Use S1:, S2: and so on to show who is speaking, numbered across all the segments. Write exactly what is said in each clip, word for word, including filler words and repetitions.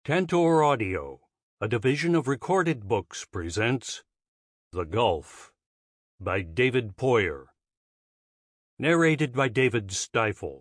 S1: Tantor Audio, a division of Recorded Books, presents The Gulf by David Poyer. Narrated by David Stifel.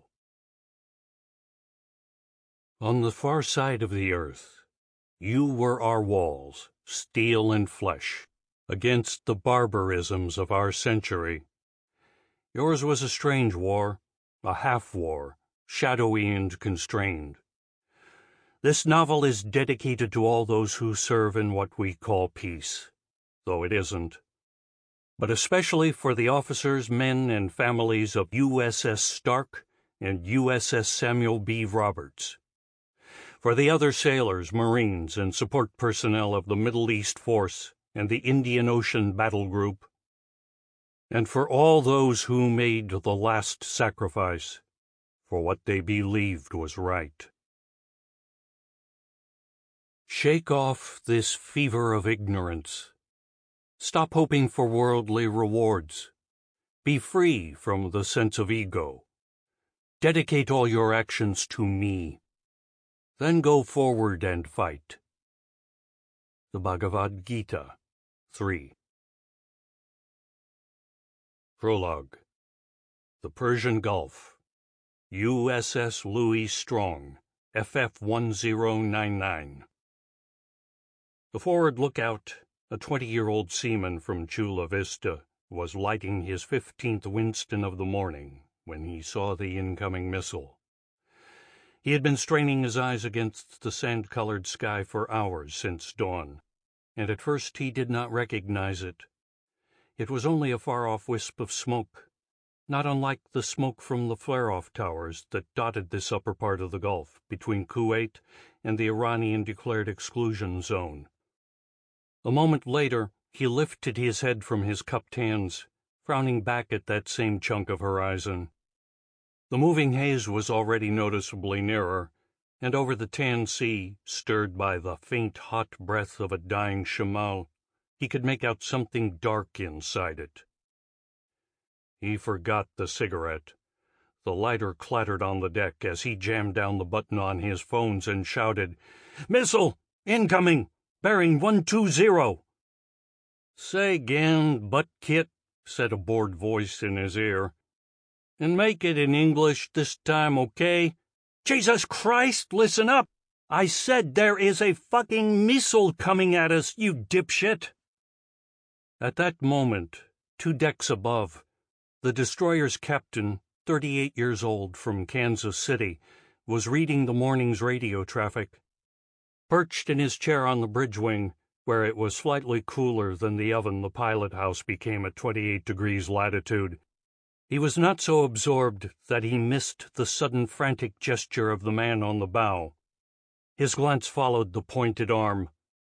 S1: On the far side of the earth, you were our walls, steel and flesh, against the barbarisms of our century. Yours was a strange war, a half-war, shadowy and constrained. This novel is dedicated to all those who serve in what we call peace, though it isn't, but especially for the officers, men, and families of U S S Stark and U S S Samuel B. Roberts, for the other sailors, Marines, and support personnel of the Middle East Force and the Indian Ocean Battle Group, and for all those who made the last sacrifice for what they believed was right. Shake off this fever of ignorance. Stop hoping for worldly rewards. Be free from the sense of ego. Dedicate all your actions to me. Then go forward and fight. The Bhagavad Gita, three. Prologue. The Persian Gulf. U S S Louis Strong, F F one zero nine nine. The forward lookout, a twenty-year-old seaman from Chula Vista, was lighting his fifteenth Winston of the morning when he saw the incoming missile. He had been straining his eyes against the sand-colored sky for hours since dawn, and at first he did not recognize it. It was only a far-off wisp of smoke, not unlike the smoke from the flare-off towers that dotted this upper part of the Gulf between Kuwait and the Iranian-declared exclusion zone. A moment later, he lifted his head from his cupped hands, frowning back at that same chunk of horizon. The moving haze was already noticeably nearer, and over the tan sea, stirred by the faint hot breath of a dying chamal, he could make out something dark inside it. He forgot the cigarette. The lighter clattered on the deck as he jammed down the button on his phones and shouted, "Missile! Incoming! Bearing one two zero!" "Say again, butt kit," said a bored voice in his ear. "And make it in English this time, okay? Jesus Christ, listen up! I said there is a fucking missile coming at us, you dipshit!" At that moment, two decks above, the destroyer's captain, thirty-eight years old, from Kansas City, was reading the morning's radio traffic. Perched in his chair on the bridge wing, where it was slightly cooler than the oven the pilot house became at twenty-eight degrees latitude, he was not so absorbed that he missed the sudden frantic gesture of the man on the bow. His glance followed the pointed arm.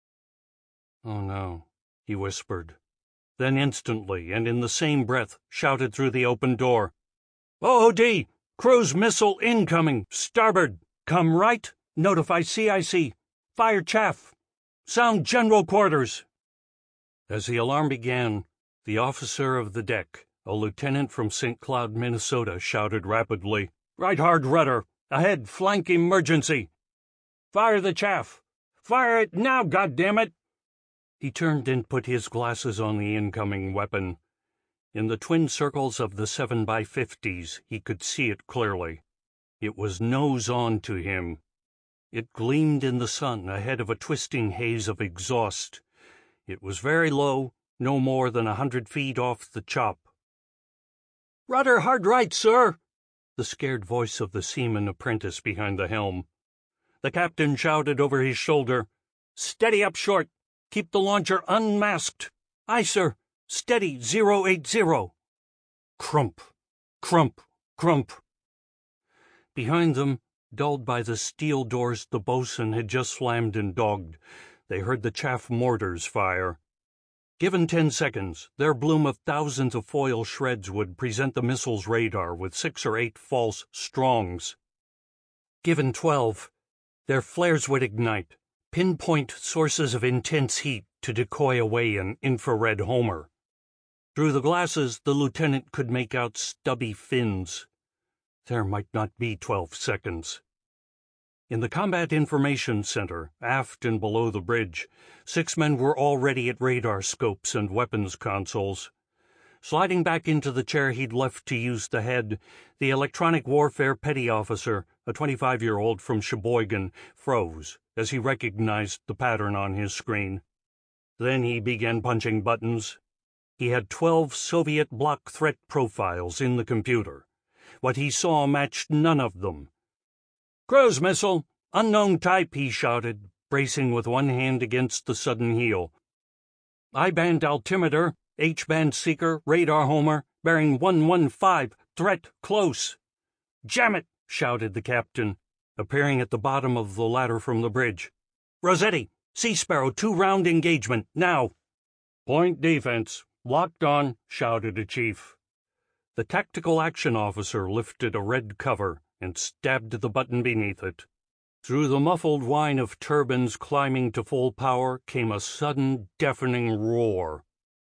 S1: "Oh no," he whispered. Then instantly, and in the same breath, shouted through the open door, "O O D! Cruise missile incoming! Starboard! Come right! Notify C I C! Fire chaff! Sound general quarters!" As the alarm began, the officer of the deck, a lieutenant from Saint Cloud, Minnesota, shouted rapidly, "Right hard rudder! Ahead, flank emergency! Fire the chaff! Fire it now, goddammit!" He turned and put his glasses on the incoming weapon. In the twin circles of the seven by fifties, he could see it clearly. It was nose on to him. It gleamed in the sun ahead of a twisting haze of exhaust. It was very low, no more than a hundred feet off the chop. "Rudder hard right, sir," the scared voice of the seaman apprentice behind the helm. The captain shouted over his shoulder, "Steady up short. Keep the launcher unmasked. Aye, sir. Steady, zero eight zero." Crump, crump, crump. Behind them, dulled by the steel doors the boatswain had just slammed and dogged, they heard the chaff mortars fire. Given ten seconds, their bloom of thousands of foil shreds would present the missile's radar with six or eight false Strongs. Given twelve, their flares would ignite, pinpoint sources of intense heat to decoy away an infrared Homer. Through the glasses, the lieutenant could make out stubby fins. There might not be twelve seconds. In the Combat Information Center, aft and below the bridge, six men were already at radar scopes and weapons consoles. Sliding back into the chair he'd left to use the head, the electronic warfare petty officer, a twenty-five-year-old from Sheboygan, froze as he recognized the pattern on his screen. Then he began punching buttons. He had twelve Soviet block threat profiles in the computer. What he saw matched none of them. "Cruise missile! Unknown type!" he shouted, bracing with one hand against the sudden heel. "I-band altimeter, H-band seeker, radar homer, bearing one one five, threat close." "Jam it!" shouted the captain, appearing at the bottom of the ladder from the bridge. "Rossetti, Sea Sparrow, two-round engagement, now." "Point defense, locked on," shouted a chief. The tactical action officer lifted a red cover and stabbed the button beneath it. Through the muffled whine of turbines climbing to full power came a sudden, deafening roar.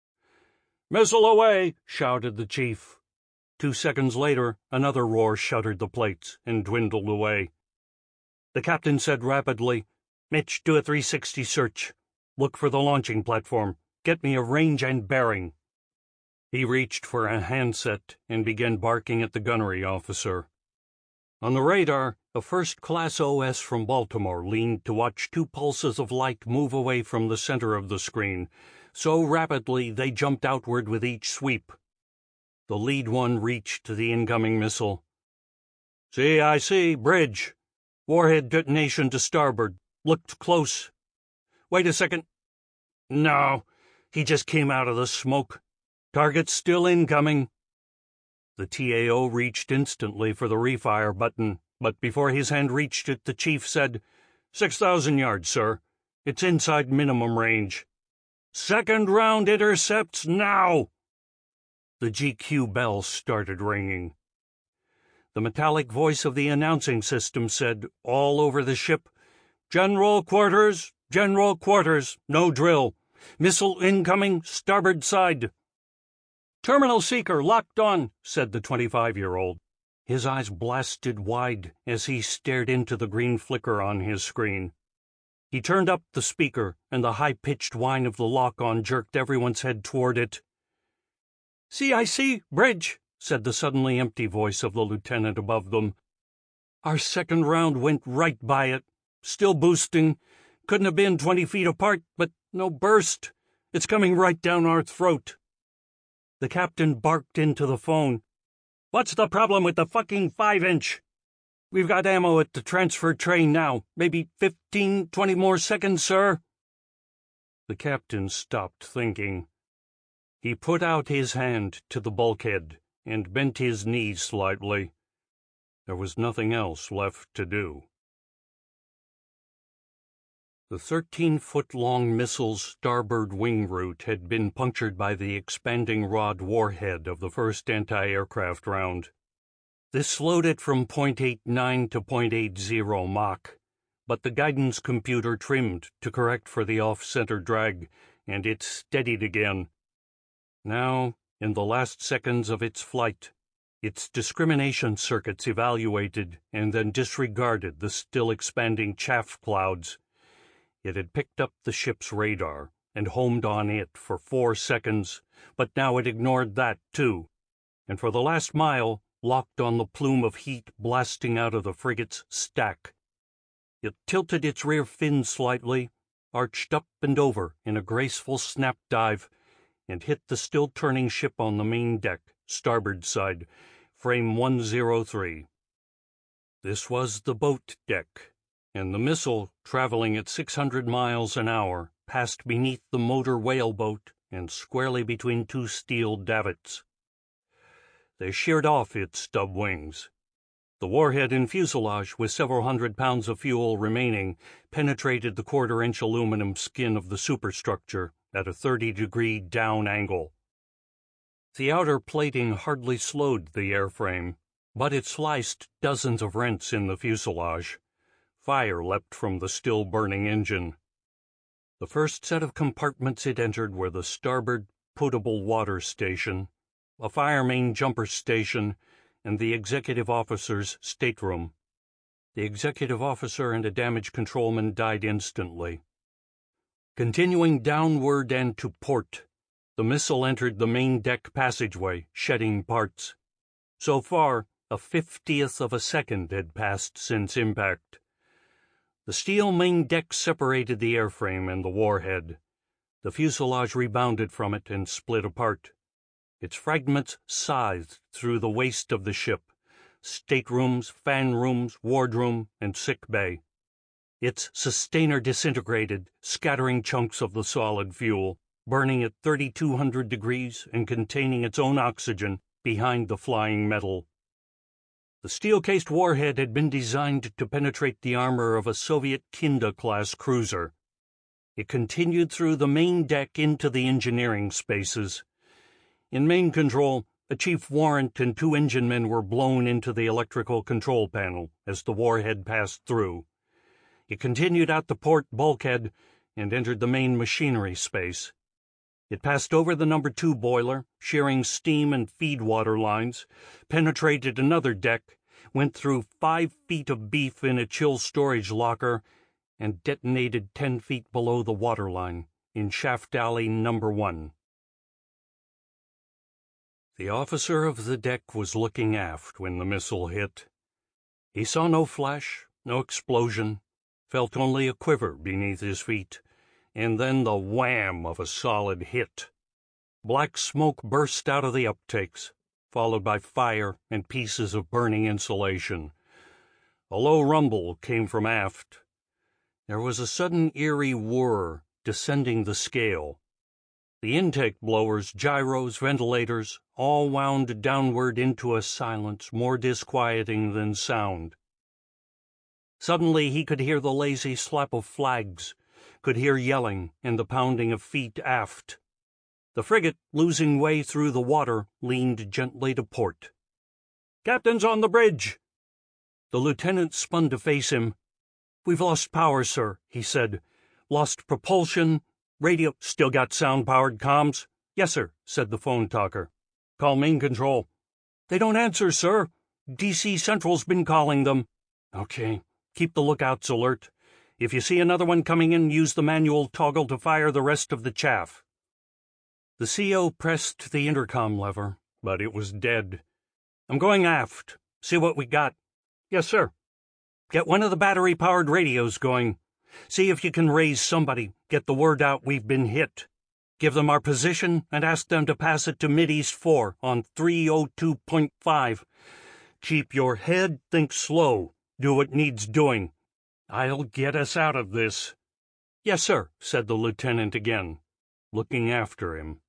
S1: "Missile away!" shouted the chief. Two seconds later, another roar shuttered the plates and dwindled away. The captain said rapidly, "Mitch, do a three sixty search. Look for the launching platform. Get me a range and bearing." He reached for a handset and began barking at the gunnery officer. On the radar, a first-class O S from Baltimore leaned to watch two pulses of light move away from the center of the screen, so rapidly they jumped outward with each sweep. The lead one reached the incoming missile. "C I C, bridge. Warhead detonation to starboard. Looked close. Wait a second. No, he just came out of the smoke. Target still incoming." The T A O reached instantly for the refire button, but before his hand reached it, the chief said, Six thousand yards, sir. It's inside minimum range." "Second round intercepts now!" The G Q bell started ringing. The metallic voice of the announcing system said, all over the ship, "General quarters, general quarters, no drill. Missile incoming, starboard side." "Terminal seeker locked on," said the twenty-five-year-old. His eyes blasted wide as he stared into the green flicker on his screen. He turned up the speaker, and the high-pitched whine of the lock-on jerked everyone's head toward it. "C I C, bridge," said the suddenly empty voice of the lieutenant above them. "Our second round went right by it. Still boosting. Couldn't have been twenty feet apart, but no burst. It's coming right down our throat." The captain barked into the phone. "What's the problem with the fucking five-inch? We've got ammo at the transfer train now. Maybe fifteen, twenty more seconds, sir." The captain stopped thinking. He put out his hand to the bulkhead and bent his knees slightly. There was nothing else left to do. The thirteen-foot-long missile's starboard wing root had been punctured by the expanding rod warhead of the first anti-aircraft round. This slowed it from point eight nine to point eight zero Mach, but the guidance computer trimmed to correct for the off-center drag, and it steadied again. Now, in the last seconds of its flight, its discrimination circuits evaluated and then disregarded the still-expanding chaff clouds. It had picked up the ship's radar and homed on it for four seconds, but now it ignored that, too, and for the last mile locked on the plume of heat blasting out of the frigate's stack. It tilted its rear fin slightly, arched up and over in a graceful snap dive, and hit the still-turning ship on the main deck, starboard side, frame one oh three. This was the boat deck, and the missile, traveling at six hundred miles an hour, passed beneath the motor whaleboat and squarely between two steel davits. They sheared off its stub wings. The warhead and fuselage, with several hundred pounds of fuel remaining, penetrated the quarter-inch aluminum skin of the superstructure at a thirty-degree down angle. The outer plating hardly slowed the airframe, but it sliced dozens of rents in the fuselage. Fire leapt from the still-burning engine. The first set of compartments it entered were the starboard potable water station, a fire main jumper station, and the executive officer's stateroom. The executive officer and a damage controlman died instantly. Continuing downward and to port, the missile entered the main deck passageway, shedding parts. So far, a fiftieth of a second had passed since impact. The steel main deck separated the airframe and the warhead. The fuselage rebounded from it and split apart. Its fragments scythed through the waist of the ship, staterooms, fan rooms, wardroom, and sick bay. Its sustainer disintegrated, scattering chunks of the solid fuel, burning at thirty-two hundred degrees and containing its own oxygen behind the flying metal. The steel-cased warhead had been designed to penetrate the armor of a Soviet Kinda-class cruiser. It continued through the main deck into the engineering spaces. In main control, a chief warrant and two engine men were blown into the electrical control panel as the warhead passed through. It continued out the port bulkhead and entered the main machinery space. It passed over the number two boiler, shearing steam and feed water lines, penetrated another deck, went through five feet of beef in a chill storage locker, and detonated ten feet below the waterline in shaft alley number one. The officer of the deck was looking aft when the missile hit. He saw no flash, no explosion, felt only a quiver beneath his feet, and then the wham of a solid hit. Black smoke burst out of the uptakes, followed by fire and pieces of burning insulation. A low rumble came from aft. There was a sudden eerie whir descending the scale. The intake blowers, gyros, ventilators, all wound downward into a silence more disquieting than sound. Suddenly he could hear the lazy slap of flags, could hear yelling and the pounding of feet aft. The frigate, losing way through the water, leaned gently to port. "Captain's on the bridge!" The lieutenant spun to face him. "We've lost power, sir," he said. "Lost propulsion. Radio—" "Still got sound-powered comms?" "Yes, sir," said the phone talker. "Call main control." "They don't answer, sir. D C Central's been calling them." "Okay. Keep the lookouts alert. If you see another one coming in, use the manual toggle to fire the rest of the chaff." The C O pressed the intercom lever, but it was dead. "I'm going aft. See what we got." "Yes, sir." "Get one of the battery-powered radios going. See if you can raise somebody, get the word out we've been hit. Give them our position and ask them to pass it to Mideast four on three oh two point five. Keep your head, think slow, do what needs doing. I'll get us out of this." "Yes, sir," said the lieutenant again, looking after him.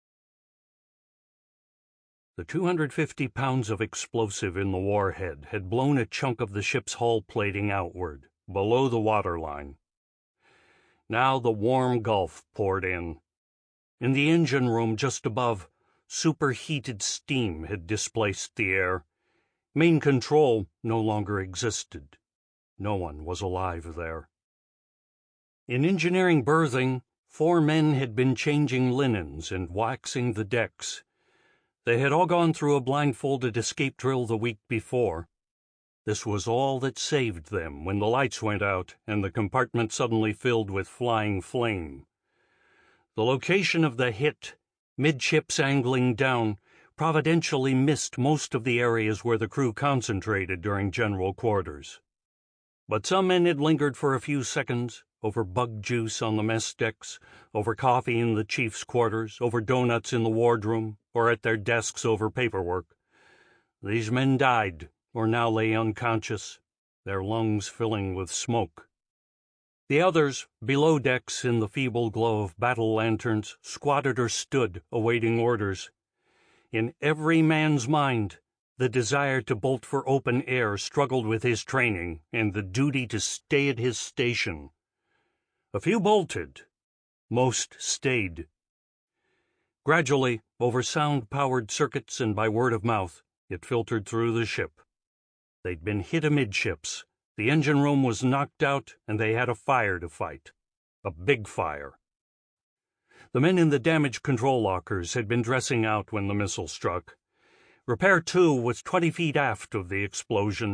S1: The two hundred fifty pounds of explosive in the warhead had blown a chunk of the ship's hull plating outward, below the waterline. Now the warm Gulf poured in. In the engine room just above, superheated steam had displaced the air. Main control no longer existed. No one was alive there. In engineering berthing, four men had been changing linens and waxing the decks. They had all gone through a blindfolded escape drill the week before. This was all that saved them when the lights went out and the compartment suddenly filled with flying flame. The location of the hit, midships angling down, providentially missed most of the areas where the crew concentrated during general quarters. But some men had lingered for a few seconds, over bug juice on the mess decks, over coffee in the chief's quarters, over donuts in the wardroom, or at their desks over paperwork. These men died, or now lay unconscious, their lungs filling with smoke. The others, below decks in the feeble glow of battle lanterns, squatted or stood, awaiting orders. In every man's mind, the desire to bolt for open air struggled with his training and the duty to stay at his station. A few bolted. Most stayed. Gradually, over sound-powered circuits and by word of mouth, it filtered through the ship. They'd been hit amidships. The engine room was knocked out, and they had a fire to fight. A big fire. The men in the damage control lockers had been dressing out when the missile struck. Repair two was twenty feet aft of the explosion,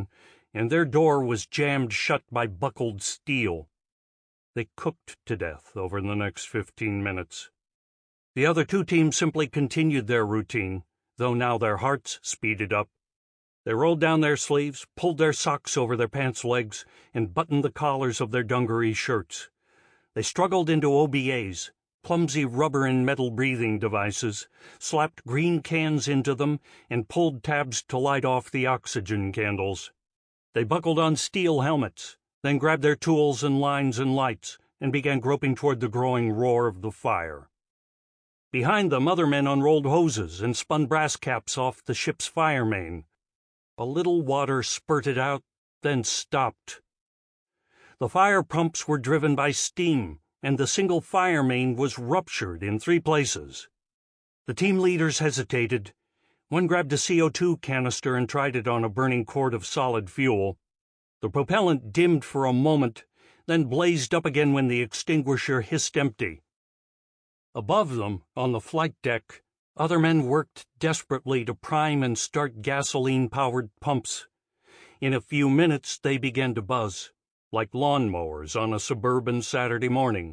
S1: and their door was jammed shut by buckled steel. They cooked to death over the next fifteen minutes. The other two teams simply continued their routine, though now their hearts speeded up. They rolled down their sleeves, pulled their socks over their pants legs, and buttoned the collars of their dungaree shirts. They struggled into O B As, clumsy rubber and metal breathing devices, slapped green cans into them, and pulled tabs to light off the oxygen candles. They buckled on steel helmets, then grabbed their tools and lines and lights, and began groping toward the growing roar of the fire. Behind them, other men unrolled hoses and spun brass caps off the ship's fire main. A little water spurted out, then stopped. The fire pumps were driven by steam, and the single fire main was ruptured in three places. The team leaders hesitated. One grabbed a C O two canister and tried it on a burning quart of solid fuel. The propellant dimmed for a moment, then blazed up again when the extinguisher hissed empty. Above them, on the flight deck, other men worked desperately to prime and start gasoline-powered pumps. In a few minutes they began to buzz, like lawnmowers on a suburban Saturday morning.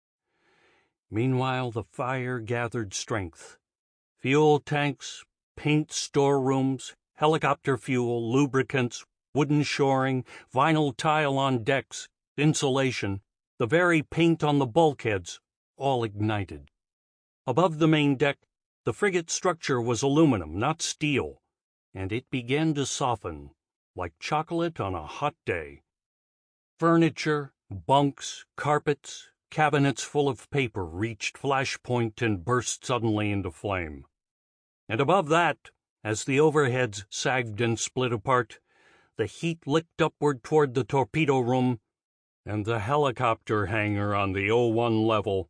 S1: Meanwhile, the fire gathered strength. Fuel tanks, paint storerooms, helicopter fuel, lubricants, wooden shoring, vinyl tile on decks, insulation, the very paint on the bulkheads, all ignited. Above the main deck, the frigate's structure was aluminum, not steel, and it began to soften, like chocolate on a hot day. Furniture, bunks, carpets, cabinets full of paper reached flashpoint and burst suddenly into flame. And above that, as the overheads sagged and split apart, the heat licked upward toward the torpedo room and the helicopter hangar on the O one level.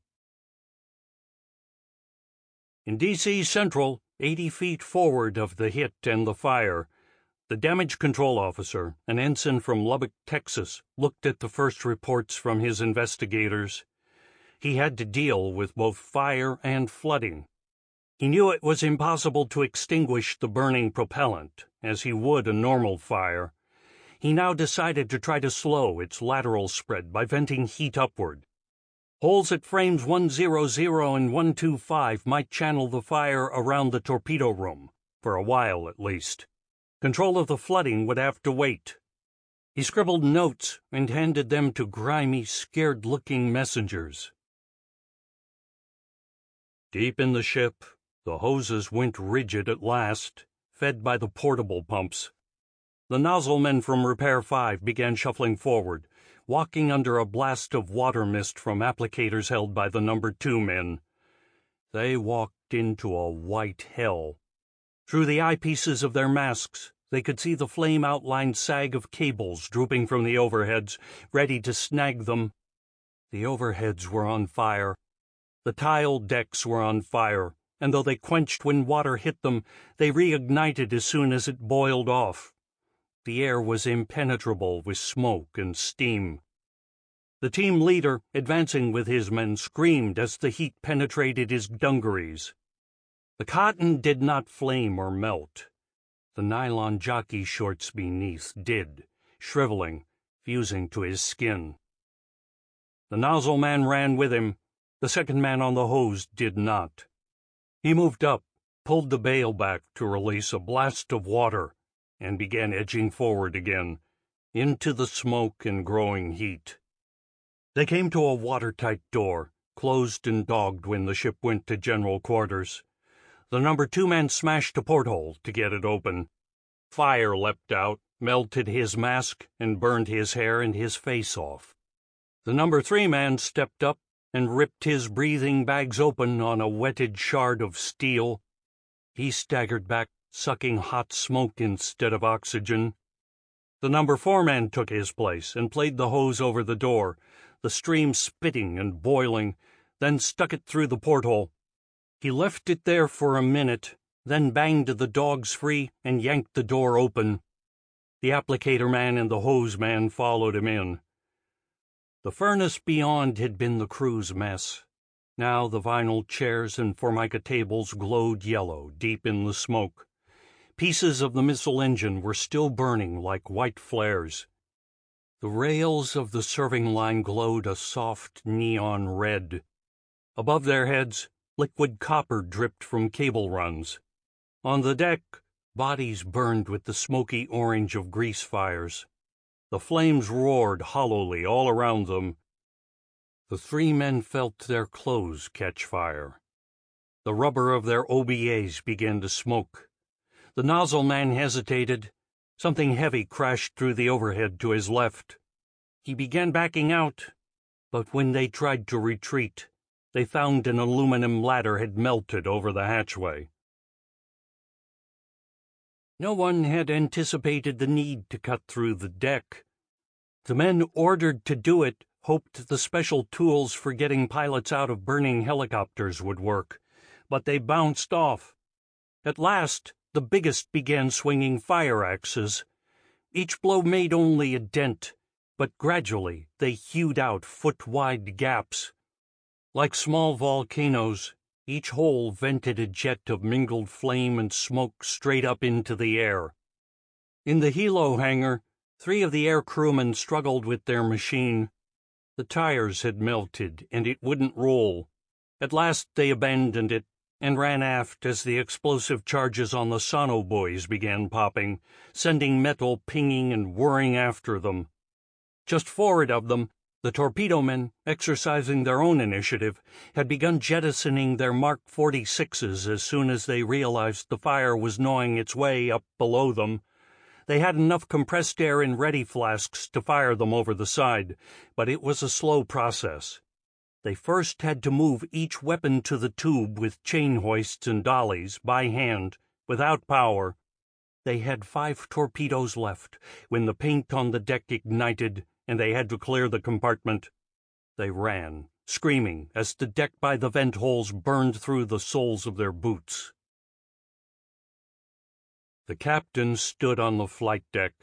S1: In D C Central, eighty feet forward of the hit and the fire, the damage control officer, an ensign from Lubbock, Texas, looked at the first reports from his investigators. He had to deal with both fire and flooding. He knew it was impossible to extinguish the burning propellant, as he would a normal fire. He now decided to try to slow its lateral spread by venting heat upward. Holes at frames one hundred and one twenty-five might channel the fire around the torpedo room, for a while at least. Control of the flooding would have to wait. He scribbled notes and handed them to grimy, scared-looking messengers. Deep in the ship, the hoses went rigid at last, fed by the portable pumps. The nozzle men from Repair five began shuffling forward, walking under a blast of water mist from applicators held by the number two men. They walked into a white hell. Through the eyepieces of their masks, they could see the flame-outlined sag of cables drooping from the overheads, ready to snag them. The overheads were on fire. The tile decks were on fire, and though they quenched when water hit them, they reignited as soon as it boiled off. The air was impenetrable with smoke and steam. The team leader, advancing with his men, screamed as the heat penetrated his dungarees. The cotton did not flame or melt. The nylon jockey shorts beneath did, shriveling, fusing to his skin. The nozzle man ran with him. The second man on the hose did not. He moved up, pulled the bail back to release a blast of water, and began edging forward again, into the smoke and growing heat. They came to a watertight door, closed and dogged when the ship went to general quarters. The number two man smashed a porthole to get it open. Fire leapt out, melted his mask, and burned his hair and his face off. The number three man stepped up and ripped his breathing bags open on a wetted shard of steel. He staggered back, sucking hot smoke instead of oxygen. The number four man took his place and played the hose over the door, the stream spitting and boiling, then stuck it through the porthole. He left it there for a minute, then banged the dogs free and yanked the door open. The applicator man and the hose man followed him in. The furnace beyond had been the crew's mess. Now the vinyl chairs and formica tables glowed yellow deep in the smoke. Pieces of the missile engine were still burning like white flares. The rails of the serving line glowed a soft neon red. Above their heads, liquid copper dripped from cable runs. On the deck, bodies burned with the smoky orange of grease fires. The flames roared hollowly all around them. The three men felt their clothes catch fire. The rubber of their O B As began to smoke. The nozzle man hesitated. Something heavy crashed through the overhead to his left. He began backing out, but when they tried to retreat, they found an aluminum ladder had melted over the hatchway. No one had anticipated the need to cut through the deck. The men ordered to do it hoped the special tools for getting pilots out of burning helicopters would work, but they bounced off. At last, the biggest began swinging fire axes. Each blow made only a dent, but gradually they hewed out foot-wide gaps. Like small volcanoes, each hole vented a jet of mingled flame and smoke straight up into the air. In the helo hangar, three of the air crewmen struggled with their machine. The tires had melted, and it wouldn't roll. At last they abandoned it and ran aft as the explosive charges on the sonobuoys began popping, sending metal pinging and whirring after them. Just forward of them, the torpedo men, exercising their own initiative, had begun jettisoning their Mark forty-sixes as soon as they realized the fire was gnawing its way up below them. They had enough compressed air in ready flasks to fire them over the side, but it was a slow process. They first had to move each weapon to the tube with chain hoists and dollies, by hand, without power. They had five torpedoes left when the paint on the deck ignited and they had to clear the compartment. They ran, screaming, as the deck by the vent holes burned through the soles of their boots. The captain stood on the flight deck.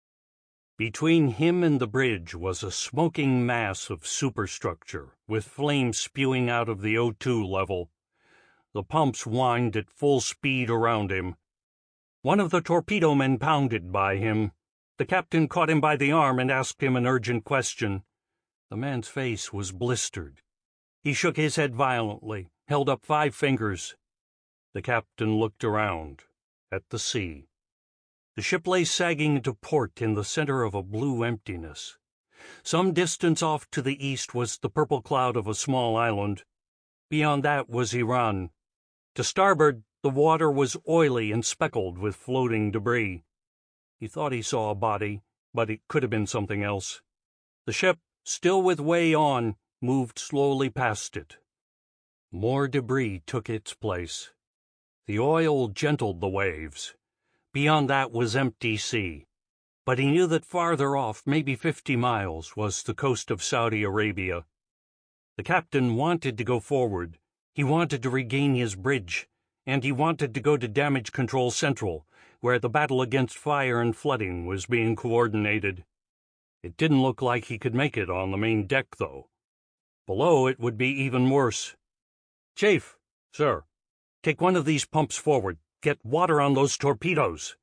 S1: Between him and the bridge was a smoking mass of superstructure, with flames spewing out of the O two level. The pumps whined at full speed around him. One of the torpedo men pounded by him. The captain caught him by the arm and asked him an urgent question. The man's face was blistered. He shook his head violently, held up five fingers. The captain looked around, at the sea. The ship lay sagging into port in the center of a blue emptiness. Some distance off to the east was the purple cloud of a small island. Beyond that was Iran. To starboard, the water was oily and speckled with floating debris. He thought he saw a body, but it could have been something else. The ship, still with way on, moved slowly past it. More debris took its place. The oil gentled the waves. Beyond that was empty sea. But he knew that farther off, maybe fifty miles, was the coast of Saudi Arabia. The captain wanted to go forward. He wanted to regain his bridge, and he wanted to go to Damage Control Central, where the battle against fire and flooding was being coordinated. It didn't look like he could make it on the main deck, though. Below it would be even worse. "Chief." "Sir." "Take one of these pumps forward. Get water on those torpedoes."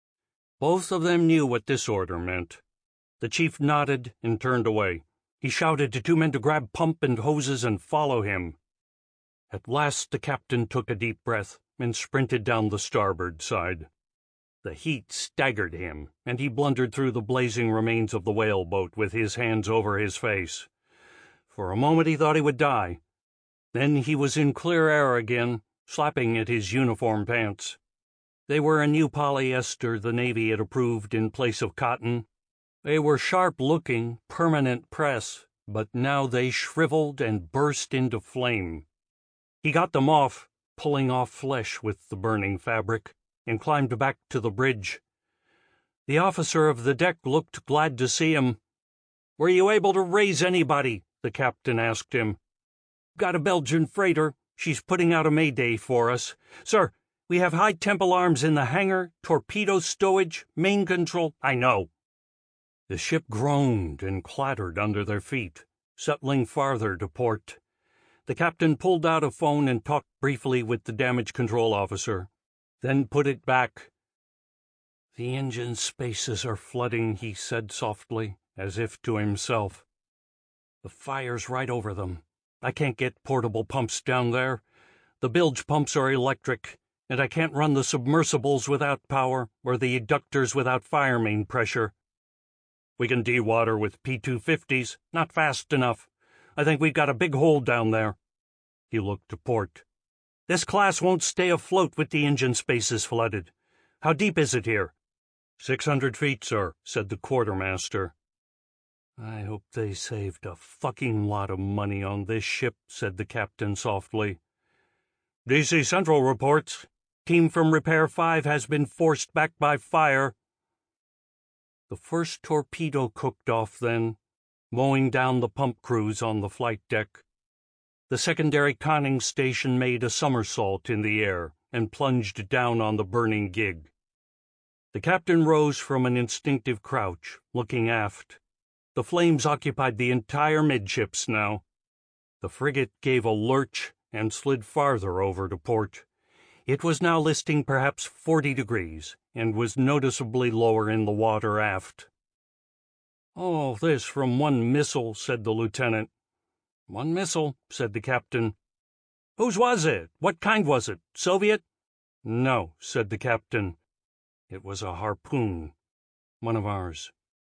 S1: Both of them knew what this order meant. The chief nodded and turned away. He shouted to two men to grab pump and hoses and follow him. At last the captain took a deep breath and sprinted down the starboard side. The heat staggered him, and he blundered through the blazing remains of the whaleboat with his hands over his face. For a moment he thought he would die. Then he was in clear air again, slapping at his uniform pants. They were a new polyester the Navy had approved in place of cotton. They were sharp-looking, permanent press, but now they shriveled and burst into flame. He got them off, pulling off flesh with the burning fabric, and climbed back to the bridge. The officer of the deck looked glad to see him. "Were you able to raise anybody?" the captain asked him. "Got a Belgian freighter. She's putting out a mayday for us. Sir, we have high-temp alarms in the hangar, torpedo stowage, main control—" "I know." The ship groaned and clattered under their feet, settling farther to port. The captain pulled out a phone and talked briefly with the damage control officer, then put it back. "The engine spaces are flooding," he said softly, as if to himself. "The fire's right over them. I can't get portable pumps down there. The bilge pumps are electric, and I can't run the submersibles without power or the eductors without fire main pressure. We can de-water with P two fifties, not fast enough. I think we've got a big hole down there." He looked to port. "This class won't stay afloat with the engine spaces flooded. How deep is it here?" Six hundred feet, sir," said the quartermaster. "I hope they saved a fucking lot of money on this ship," said the captain softly. "D C Central reports. Team from Repair five has been forced back by fire." The first torpedo cooked off then, mowing down the pump crews on the flight deck. The secondary conning station made a somersault in the air and plunged down on the burning gig. The captain rose from an instinctive crouch, looking aft. The flames occupied the entire midships now. The frigate gave a lurch and slid farther over to port. It was now listing perhaps forty degrees, and was noticeably lower in the water aft. "All this from one missile," said the lieutenant. "One missile," said the captain. "Whose was it? What kind was it? Soviet?" "No," said the captain. "It was a harpoon. One of ours."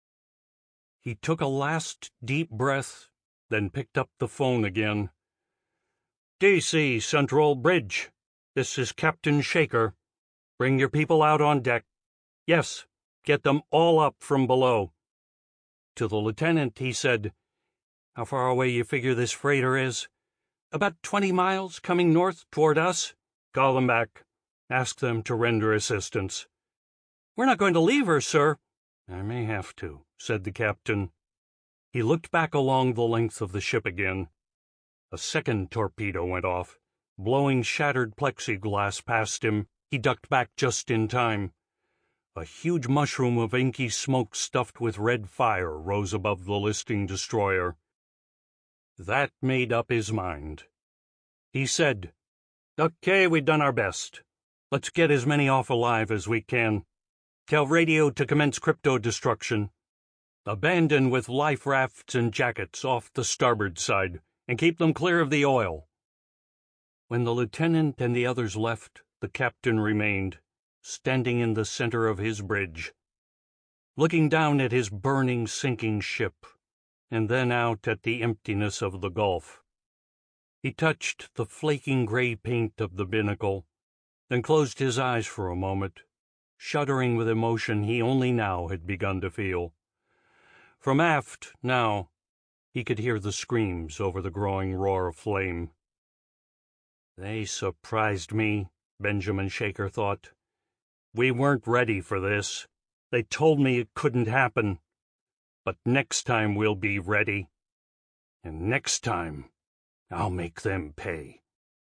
S1: He took a last deep breath, then picked up the phone again. "D C Central Bridge. This is Captain Shaker. Bring your people out on deck. Yes, get them all up from below." To the lieutenant he said, "How far away you figure this freighter is?" "About twenty miles, coming north toward us." "Call them back. Ask them to render assistance." "We're not going to leave her, sir." "I may have to," said the captain. He looked back along the length of the ship again. A second torpedo went off, blowing shattered plexiglass past him. He ducked back just in time. A huge mushroom of inky smoke stuffed with red fire rose above the listing destroyer. That made up his mind. He said, "Okay, we've done our best. Let's get as many off alive as we can. Tell radio to commence crypto destruction. Abandon with life rafts and jackets off the starboard side, and keep them clear of the oil." When the lieutenant and the others left, the captain remained, standing in the center of his bridge, looking down at his burning, sinking ship, and then out at the emptiness of the Gulf. He touched the flaking gray paint of the binnacle, then closed his eyes for a moment, shuddering with emotion he only now had begun to feel. From aft, now, he could hear the screams over the growing roar of flame. "They surprised me," Benjamin Shaker thought. "We weren't ready for this. They told me it couldn't happen. But next time we'll be ready. And next time, I'll make them pay."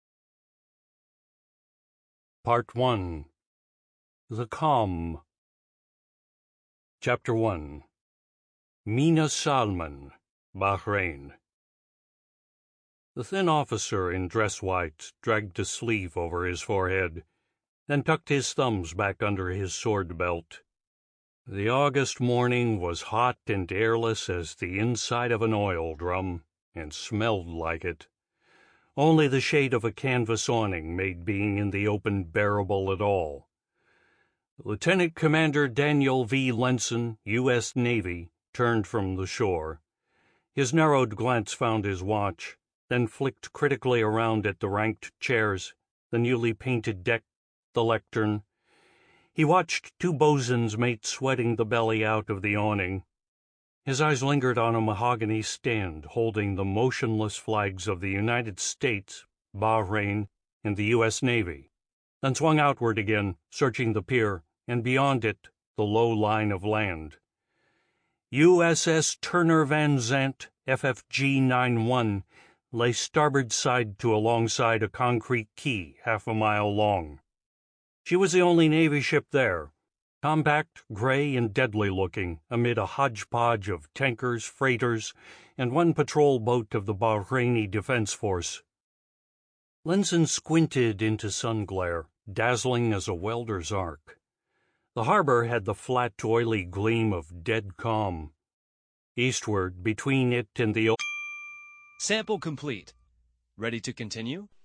S1: Part one. The Calm. Chapter one. Mina Salman, Bahrain. The thin officer in dress white dragged a sleeve over his forehead, then tucked his thumbs back under his sword belt. The August morning was hot and airless as the inside of an oil drum, and smelled like it. Only the shade of a canvas awning made being in the open bearable at all. Lieutenant Commander Daniel V. Lenson, U S Navy, turned from the shore. His narrowed glance found his watch, then flicked critically around at the ranked chairs, the newly painted deck, the lectern. He watched two bosun's mates sweating the belly out of the awning. His eyes lingered on a mahogany stand holding the motionless flags of the United States, Bahrain, and the U S Navy, then swung outward again, searching the pier, and beyond it, the low line of land. U S S Turner Van Zandt, F F G ninety-one, lay starboard side to alongside a concrete quay half a mile long. She was the only Navy ship there, compact, gray, and deadly-looking, amid a hodgepodge of tankers, freighters, and one patrol boat of the Bahraini Defense Force. Lenson squinted into sun glare, dazzling as a welder's arc. The harbor had the flat, oily gleam of dead calm. Eastward, between it and the...
S2: Sample complete. Ready to continue?